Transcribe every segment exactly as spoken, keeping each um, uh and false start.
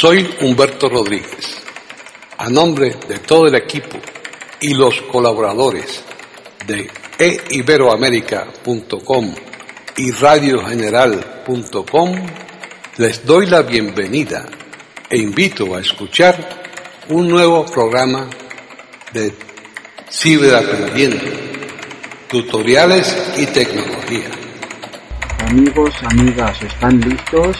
Soy Humberto Rodríguez. A nombre de todo el equipo y los colaboradores de e iberoamerica punto com y radio general punto com, les doy la bienvenida e invito a escuchar un nuevo programa de Ciberaprendiendo, tutoriales y tecnología. Amigos, amigas, ¿están listos?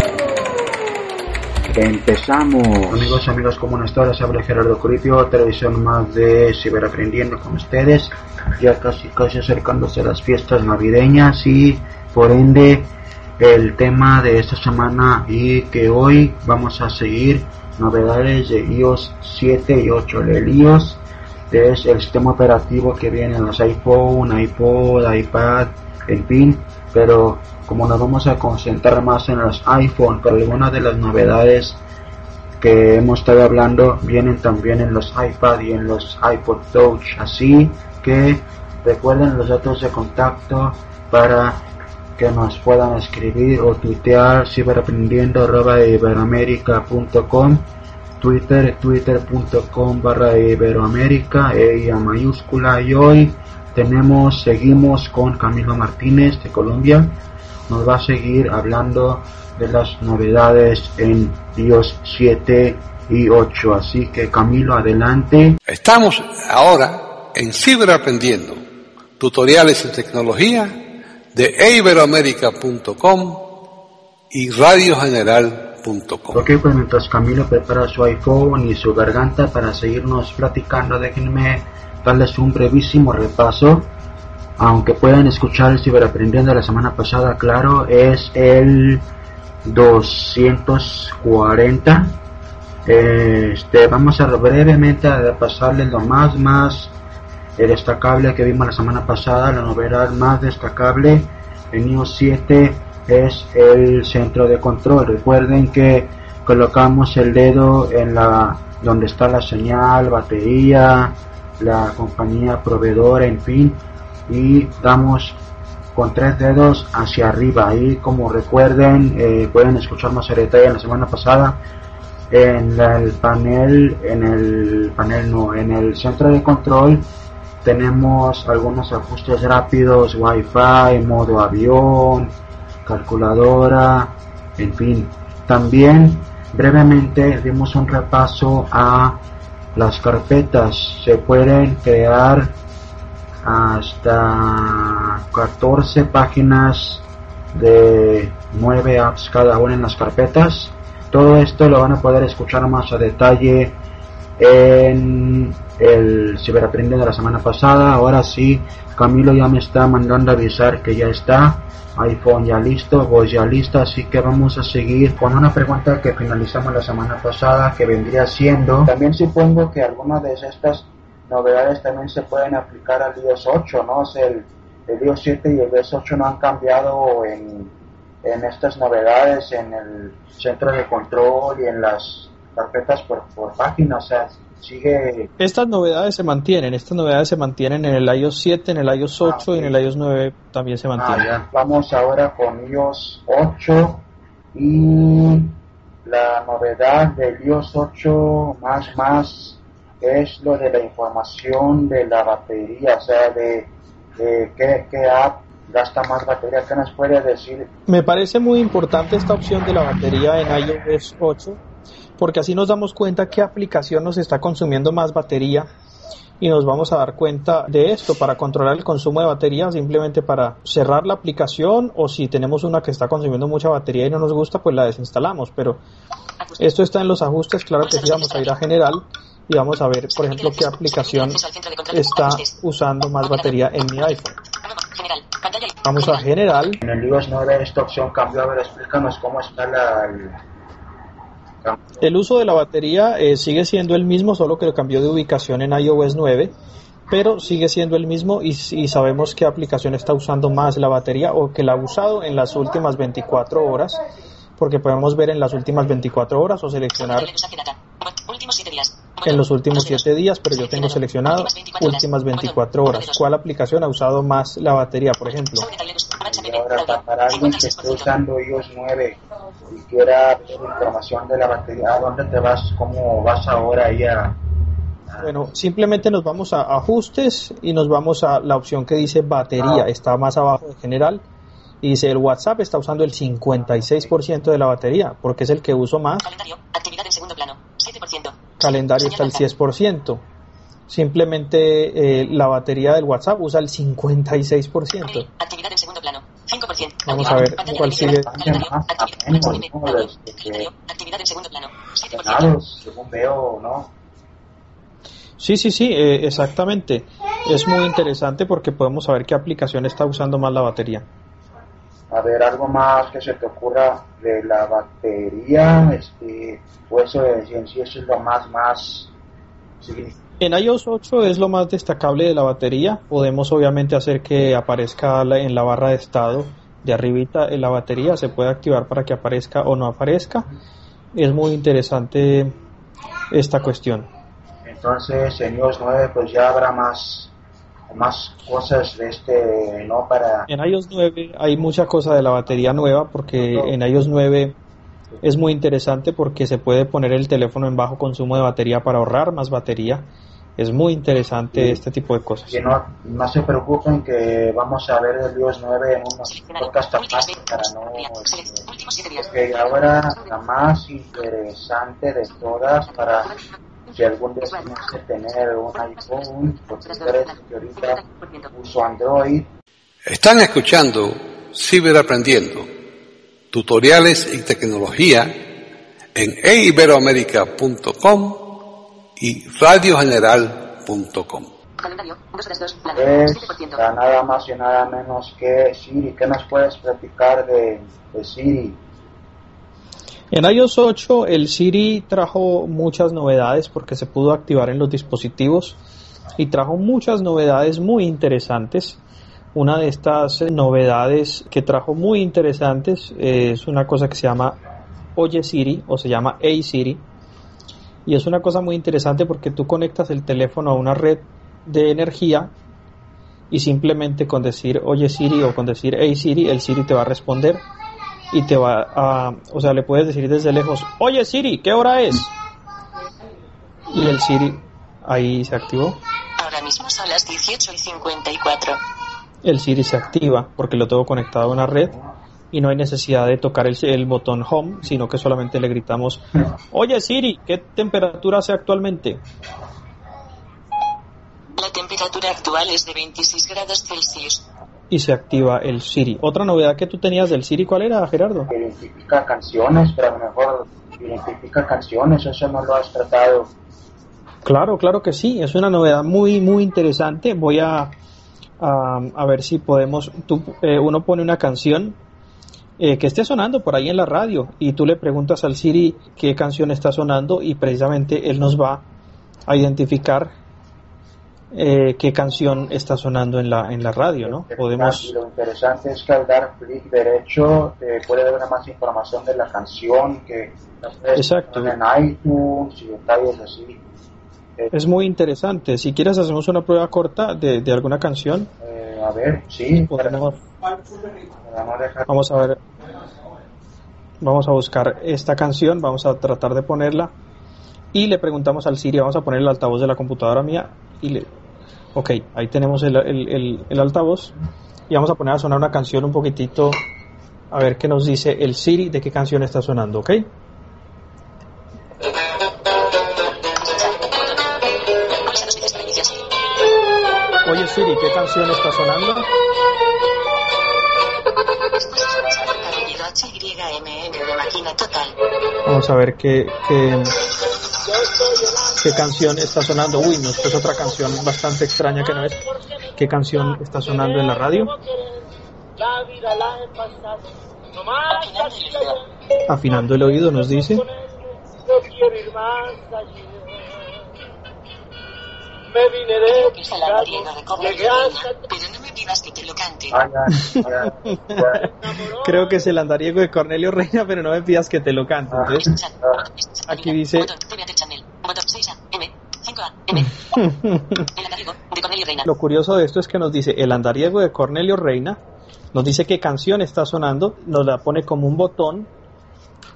Empezamos. Amigos, amigos, ¿cómo están? Les habla Gerardo Coripio, televisión más de Ciberaprendiendo con ustedes. Ya casi casi acercándose a las fiestas navideñas y por ende el tema de esta semana y que hoy vamos a seguir novedades de iOS siete y ocho. El iOS es el sistema operativo que viene en los iPhone, iPod, iPad, en fin, pero como nos vamos a concentrar más en los iPhone, pero algunas de las novedades que hemos estado hablando vienen también en los iPad y en los iPod Touch, así que recuerden los datos de contacto para que nos puedan escribir o tuitear: ciberaprendiendo arroba iberoamerica punto com, Twitter, twitter punto com barra iberoamerica, e a mayúscula. Y hoy tenemos, seguimos con Camilo Martínez de Colombia. Nos va a seguir hablando de las novedades en iOS siete y ocho. Así que Camilo, adelante. Estamos ahora en Ciberaprendiendo, tutoriales en tecnología de e iberoamerica punto com y radio general punto com. Ok, pues mientras Camilo prepara su iPhone y su garganta para seguirnos platicando, déjenme darles un brevísimo repaso. Aunque puedan escuchar el Ciberaprendiendo de la semana pasada, claro, es el doscientos cuarenta. Este, vamos a brevemente a repasarles lo más, más destacable que vimos la semana pasada. La novedad más destacable en iOS siete es el centro de control. Recuerden que colocamos el dedo en la donde está la señal, batería, la compañía proveedora, en fin, y damos con tres dedos hacia arriba. Y como recuerden, eh, pueden escuchar más a detalle en la semana pasada, en la, el panel, en el panel no, en el centro de control tenemos algunos ajustes rápidos, Wi-Fi, modo avión, calculadora, en fin. También brevemente dimos un repaso a las carpetas. Se pueden crear hasta catorce páginas de nueve apps cada una en las carpetas. Todo esto lo van a poder escuchar más a detalle en el Ciberaprendiendo de la semana pasada. Ahora sí, Camilo ya me está mandando a avisar que ya está iPhone ya listo, voz ya lista, así que vamos a seguir con una pregunta que finalizamos la semana pasada, que vendría siendo, también supongo que algunas de estas novedades también se pueden aplicar al iOS ocho, ¿no? O sea, el, el iOS siete y el iOS ocho no han cambiado en, en estas novedades, en el centro de control y en las carpetas por, por página, o sea, sigue. Estas novedades se mantienen, estas novedades se mantienen en el iOS siete, en el iOS ocho, ah, okay, y en el iOS nueve también se mantienen. Ah, vamos ahora con iOS ocho y la novedad del iOS ocho más más es lo de la información de la batería, o sea, de, de qué, qué app gasta más batería. ¿Qué nos puede decir? Me parece muy importante esta opción de la batería en iOS ocho, porque así nos damos cuenta qué aplicación nos está consumiendo más batería y nos vamos a dar cuenta de esto para controlar el consumo de batería, simplemente para cerrar la aplicación, o si tenemos una que está consumiendo mucha batería y no nos gusta, pues la desinstalamos. Pero esto está en los ajustes, claro que sí. Vamos a ir a general y vamos a ver, por ejemplo, qué aplicación está usando más batería en mi iPhone. Vamos a general. En el iOS nueve esta opción cambió. A ver, explícanos cómo está la... El... El uso de la batería eh, sigue siendo el mismo, solo que lo cambió de ubicación en iOS nueve, pero sigue siendo el mismo y, y sabemos qué aplicación está usando más la batería o que la ha usado en las últimas veinticuatro horas, porque podemos ver en las últimas veinticuatro horas o seleccionar en los últimos siete días, pero yo tengo seleccionado últimas veinticuatro horas. ¿Cuál aplicación ha usado más la batería, por ejemplo? Y ahora, para alguien que esté usando iOS nueve y quiera ver información de la batería, ¿a dónde te vas? ¿Cómo vas ahora ahí a...? Bueno, simplemente nos vamos a ajustes y nos vamos a la opción que dice batería, ah. está más abajo de general, y dice el WhatsApp está usando el cincuenta y seis por ciento de la batería, porque es el que uso más. Calendario, actividad en segundo plano, siete por ciento. Calendario está al diez por ciento. Simplemente eh, la batería del WhatsApp usa el cincuenta y seis por ciento. Actividad en segundo plano, cinco por ciento. Vamos a ver cuál sigue. Actividad en segundo plano, siete por ciento. Según veo, ¿no? Sí, sí, sí, eh, exactamente. Es muy interesante porque podemos saber qué aplicación está usando más la batería. A ver, algo más que se te ocurra de la batería, este, o eso en sí eso es lo más, más significativo. En iOS ocho es lo más destacable de la batería. Podemos obviamente hacer que aparezca en la barra de estado de arribita en la batería, se puede activar para que aparezca o no aparezca. Es muy interesante esta cuestión. Entonces en iOS nueve pues ya habrá más más cosas de este, ¿no? Para... En iOS nueve hay mucha cosa de la batería nueva, porque en iOS nueve es muy interesante porque se puede poner el teléfono en bajo consumo de batería para ahorrar más batería. Es muy interesante sí. Este tipo de cosas. Que no, no se preocupen que vamos a ver el iOS nueve en unos podcasts aparte para no... Porque ahora la más interesante de todas para... Si algún día tienes que tener un iPhone, porque ustedes que ahorita uso Android. Están escuchando Ciberaprendiendo, tutoriales y tecnología en e iberoamerica punto com y radio general punto com. Es nada más y nada menos que Siri. ¿Qué nos puedes platicar de, de Siri? En iOS ocho el Siri trajo muchas novedades porque se pudo activar en los dispositivos y trajo muchas novedades muy interesantes. Una de estas novedades que trajo muy interesantes es una cosa que se llama Oye Siri o se llama Hey Siri, y es una cosa muy interesante porque tú conectas el teléfono a una red de energía y simplemente con decir Oye Siri o con decir Hey Siri, el Siri te va a responder. Y te va a, o sea, le puedes decir desde lejos, oye Siri, ¿qué hora es? Y el Siri ahí se activó. Ahora mismo son las dieciocho y cincuenta y cuatro. El Siri se activa porque lo tengo conectado a una red y no hay necesidad de tocar el, el botón Home, sino que solamente le gritamos, oye Siri, ¿qué temperatura hace actualmente? La temperatura actual es de veintiséis grados Celsius. Y se activa el Siri. Otra novedad que tú tenías del Siri, ¿cuál era, Gerardo? Identifica canciones, pero a lo mejor identifica canciones, eso no lo has tratado. Claro, claro que sí, es una novedad muy, muy interesante. Voy a, a, a ver si podemos, tú, eh, uno pone una canción eh, que esté sonando por ahí en la radio y tú le preguntas al Siri qué canción está sonando y precisamente él nos va a identificar Eh, qué canción está sonando en la en la radio, ¿no? Podemos... Y lo interesante es que al dar clic derecho eh, puede dar más información de la canción que exacto. En iTunes y detalles así. Eh, es muy interesante. Si quieres hacemos una prueba corta de, de alguna canción. Eh, a ver, sí. Podemos... Para... Vamos a ver. Vamos a buscar esta canción. Vamos a tratar de ponerla. Y le preguntamos al Siri, vamos a poner el altavoz de la computadora mía y le... Ok, ahí tenemos el, el, el, el altavoz y vamos a poner a sonar una canción un poquitito, a ver qué nos dice el Siri de qué canción está sonando, ¿ok? Oye Siri, ¿qué canción está sonando? Vamos a ver qué... qué ¿Qué canción está sonando? Uy, no, esta es otra canción bastante extraña que no es. ¿Qué canción está sonando en la radio? Afinando el oído nos dice. Creo que es el andariego de Cornelio Reina, pero no me pidas que te lo cante. Entonces, aquí dice... Lo curioso de esto es que nos dice el andariego de Cornelio Reina, nos dice qué canción está sonando, nos la pone como un botón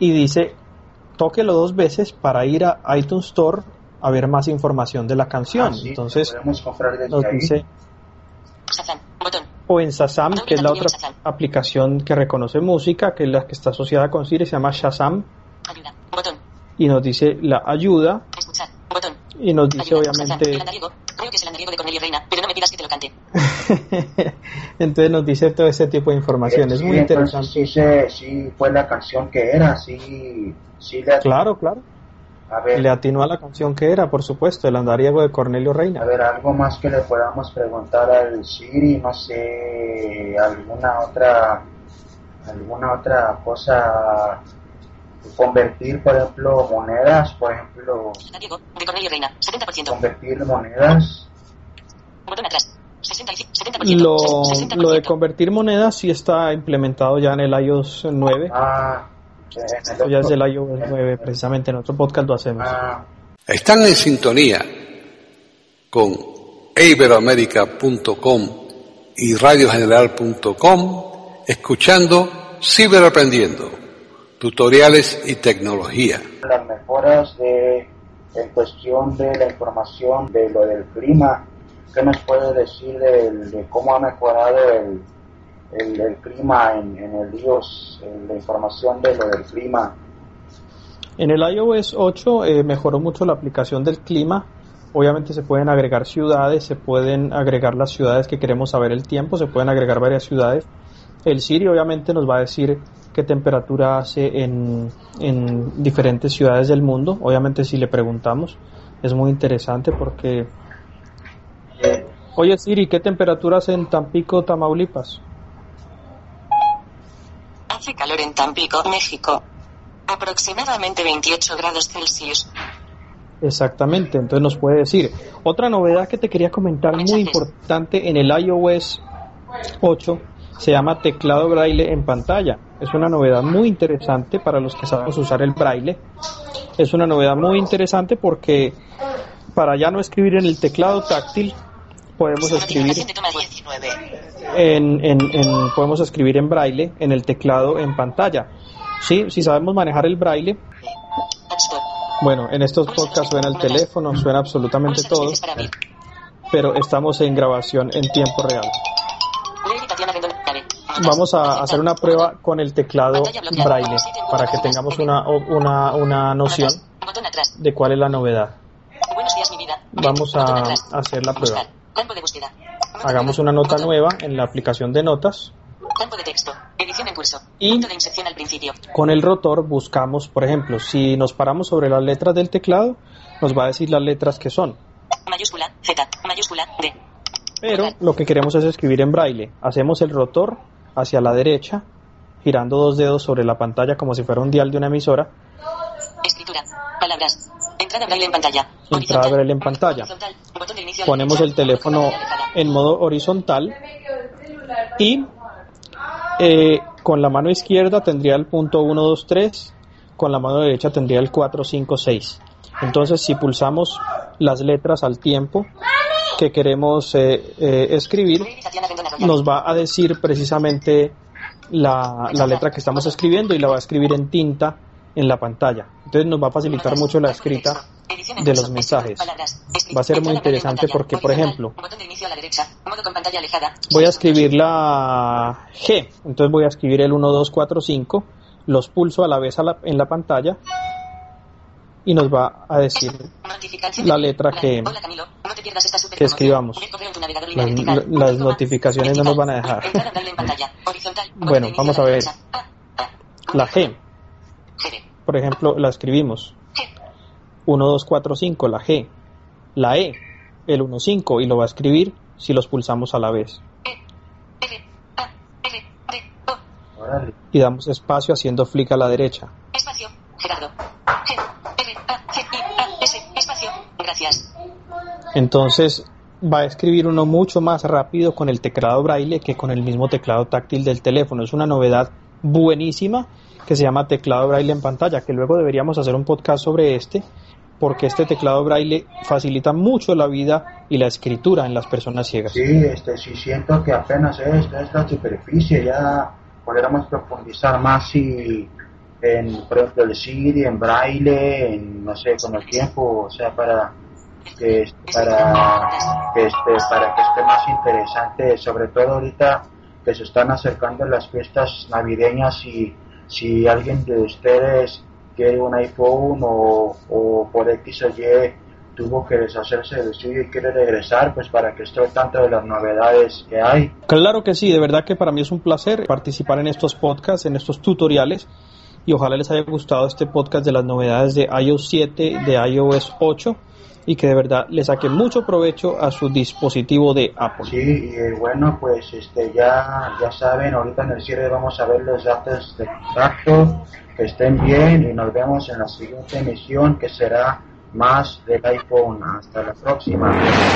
y dice, tóquelo dos veces para ir a iTunes Store a ver más información de la canción. Ah, sí, entonces comprar desde nos ahí. dice, Shazam, botón. o en Shazam, que es la otra Shazam. aplicación que reconoce música, que es la que está asociada con Siri, se llama Shazam, Ayuda, botón. y nos dice la ayuda, Escuchar, botón. y nos dice Ayuda, Shazam. obviamente, El andariego. Creo que es el andariego de Cornelio Reina, pero no me pidas que te lo cante. entonces nos dice todo ese tipo de información. Eh, Es sí, muy entonces interesante. Sí, se, sí fue la canción que era, sí, sí le Claro, claro. A ver, Le atinó a la canción que era, por supuesto, el andariego de Cornelio a Reina. ver, algo más que le podamos preguntar al Siri, no sé, alguna otra, alguna otra cosa, convertir, por ejemplo, monedas, por ejemplo, Andariego de Cornelio Reina, setenta por ciento. convertir monedas. Botón atrás. sesenta y cinco, setenta por ciento. Lo, sesenta por ciento. lo de convertir monedas sí está implementado ya en el iOS nueve. Ah, en el Esto ya es otro- del iOS nueve, precisamente en otro podcast lo hacemos. Ah, Están en sintonía con iberoamerica punto com y radio general punto com, escuchando Ciberaprendiendo, tutoriales y tecnología. las mejoras de, en cuestión de la información de lo del clima, ¿qué nos puede decir del- de cómo ha mejorado el, el, el clima en, en el iOS, en la información de lo del clima? En el iOS ocho eh, mejoró mucho la aplicación del clima. Obviamente se pueden agregar ciudades, se pueden agregar las ciudades que queremos saber el tiempo, se pueden agregar varias ciudades. El Siri obviamente nos va a decir qué temperatura hace en, en diferentes ciudades del mundo. Obviamente si le preguntamos es muy interesante porque... Oye Siri, ¿qué temperatura hace en Tampico, Tamaulipas? Hace calor en Tampico, México. Aproximadamente veintiocho grados Celsius. Exactamente, entonces nos puede decir. Otra novedad que te quería comentar muy importante en el iOS ocho se llama teclado braille en pantalla. Es una novedad muy interesante para los que sabemos usar el braille. Es una novedad muy interesante porque para ya no escribir en el teclado táctil podemos escribir en, en, en podemos escribir en braille en el teclado en pantalla. Sí, si sabemos manejar el braille. Bueno, en estos podcasts suena el teléfono, suena absolutamente todo, pero estamos en grabación en tiempo real. Vamos a hacer una prueba con el teclado braille para que tengamos una, una, una noción de cuál es la novedad. Vamos a hacer la prueba. Hagamos una nota nueva en la aplicación de notas. Campo de texto. Edición en curso. Y Punto de inserción al principio. con el rotor buscamos, por ejemplo, si nos paramos sobre las letras del teclado, nos va a decir las letras que son. Mayúscula, Z, mayúscula, D. Pero lo que queremos es escribir en braille. Hacemos el rotor hacia la derecha, girando dos dedos sobre la pantalla como si fuera un dial de una emisora. Escritura. Palabras. Entrada braille en pantalla. Entrada braille en pantalla. Horizontal. Botón de inicio a la Ponemos derecha. el teléfono Botón de alejada. en modo horizontal y eh, con la mano izquierda tendría el punto uno, dos, tres, con la mano derecha tendría el cuatro, cinco, seis. Entonces si pulsamos las letras al tiempo que queremos eh, eh, escribir, nos va a decir precisamente la, la letra que estamos escribiendo y la va a escribir en tinta en la pantalla. Entonces nos va a facilitar mucho la escrita de los mensajes. Va a ser muy interesante porque, por ejemplo, voy a escribir la G, entonces voy a escribir el uno, dos, cuatro, cinco, los pulso a la vez a la, en la pantalla y nos va a decir la letra que, que escribamos. Las, las notificaciones no nos van a dejar. Bueno, vamos a ver. La G, por ejemplo, la escribimos uno, dos, cuatro, cinco, la G. La E, el uno, cinco, y lo va a escribir si los pulsamos a la vez. Y damos espacio haciendo flick a la derecha. Espacio, Gerardo. G, R, A, G, I, A, S, espacio, gracias. Entonces va a escribir uno mucho más rápido con el teclado braille que con el mismo teclado táctil del teléfono. Es una novedad buenísima que se llama teclado braille en pantalla, que luego deberíamos hacer un podcast sobre este, porque este teclado braille facilita mucho la vida y la escritura en las personas ciegas. Sí, este, sí siento que apenas es, es la superficie, ya podríamos profundizar más y, en, por ejemplo, el Siri, en braille, en, no sé, con el tiempo, o sea, para que, para que esté, para que esté más interesante, sobre todo ahorita que se están acercando las fiestas navideñas, y si alguien de ustedes quiere un iPhone o, o por X o Y tuvo que deshacerse del suyo y quiere regresar, pues para que esté al tanto de las novedades que hay. Claro que sí, de verdad que para mí es un placer participar en estos podcasts, en estos tutoriales, y ojalá les haya gustado este podcast de las novedades de i O S siete, de i O S ocho, y que de verdad le saquen mucho provecho a su dispositivo de Apple. Sí, y bueno, pues este ya ya saben, ahorita en el cierre vamos a ver los datos de contacto, que estén bien, y nos vemos en la siguiente emisión, que será más del iPhone. Hasta la próxima.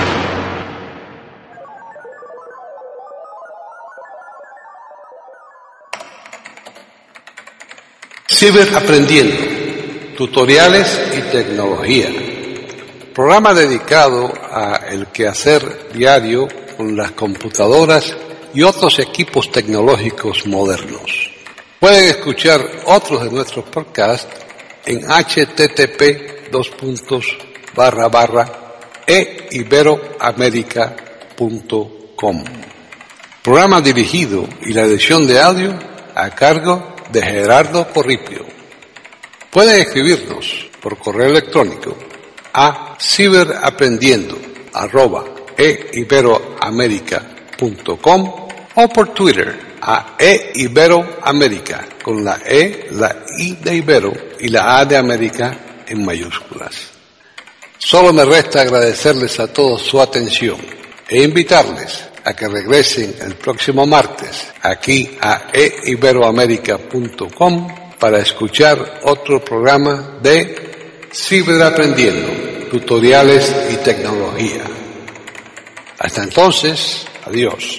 Ciberaprendiendo, tutoriales y tecnología. Programa dedicado a el quehacer diario con las computadoras y otros equipos tecnológicos modernos. Pueden escuchar otros de nuestros podcasts en h t t p dos puntos barra barra e iberoamerica punto com. Programa dirigido y la edición de audio a cargo de Gerardo Corripio. Pueden escribirnos por correo electrónico a ciberaprendiendo arroba e iberoamerica punto com o por Twitter a eiberoamerica con la E, la I de Ibero y la A de América en mayúsculas. Solo me resta agradecerles a todos su atención e invitarles a que regresen el próximo martes aquí a e iberoamerica punto com para escuchar otro programa de Ciberaprendiendo, tutoriales y tecnología. Hasta entonces, adiós.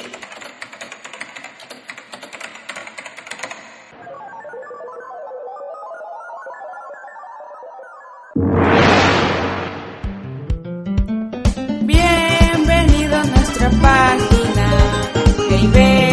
Bienvenido a nuestra página de Ibero.